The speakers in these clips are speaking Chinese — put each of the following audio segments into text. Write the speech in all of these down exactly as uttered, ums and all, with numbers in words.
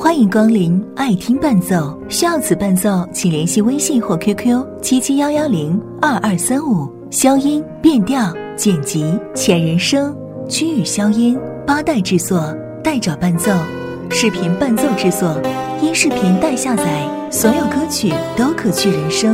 欢迎光临爱听伴奏，需要此伴奏请联系微信或 Q Q 七七幺幺零二二三五，消音、变调、剪辑、前人声、区域消音，八代制作，代找伴奏，视频伴奏制作，音视频代下载，所有歌曲都可去人声。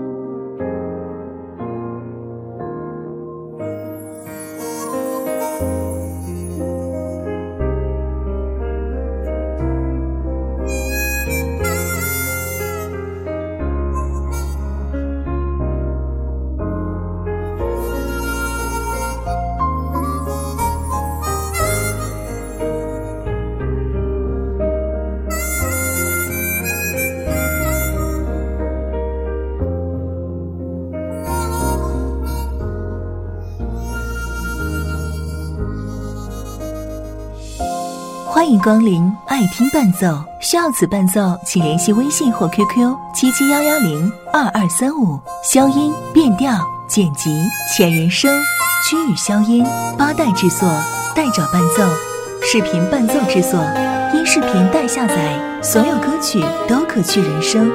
欢迎光临爱听伴奏，需要此伴奏请联系微信或 Q Q 七七幺幺零二二三五，消音、变调、剪辑、前人声、区域消音，八代制作，代找伴奏，视频伴奏制作，音视频代下载，所有歌曲都可去人声。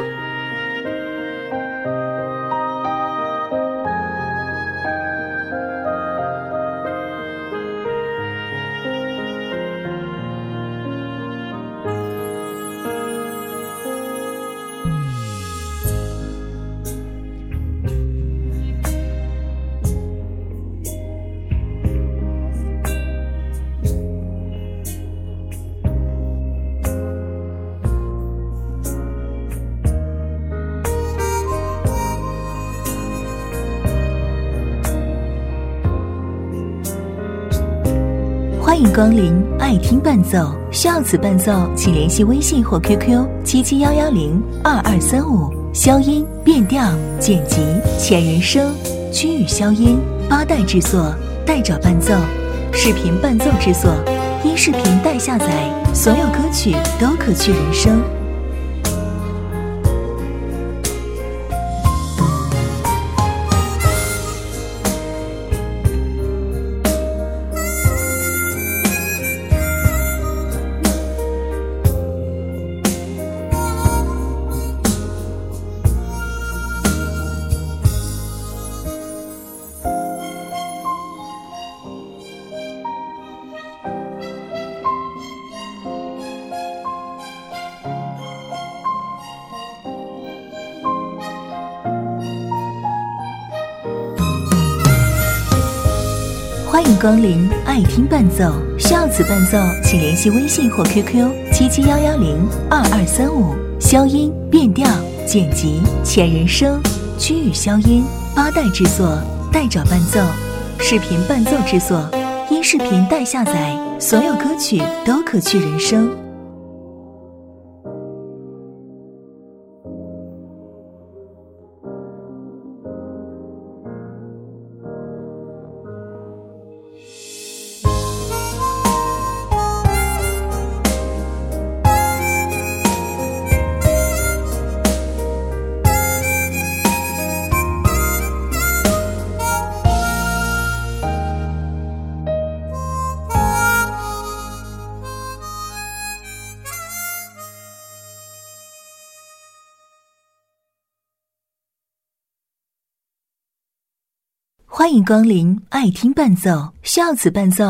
欢迎光临爱听伴奏，需要此伴奏请联系微信或 Q Q 七七幺幺零二二三五，消音、变调、剪辑、前人声、区域消音，八代制作，代找伴奏，视频伴奏制作，音视频代下载，所有歌曲都可去人声。欢迎光临爱听伴奏，需要此伴奏请联系微信或 Q Q 七七幺幺零二二三五，消音、变调、剪辑、前人声、区域消音，八代制作，代找伴奏，视频伴奏制作，音视频代下载，所有歌曲都可去人声。欢迎光临爱听伴奏，需要此伴奏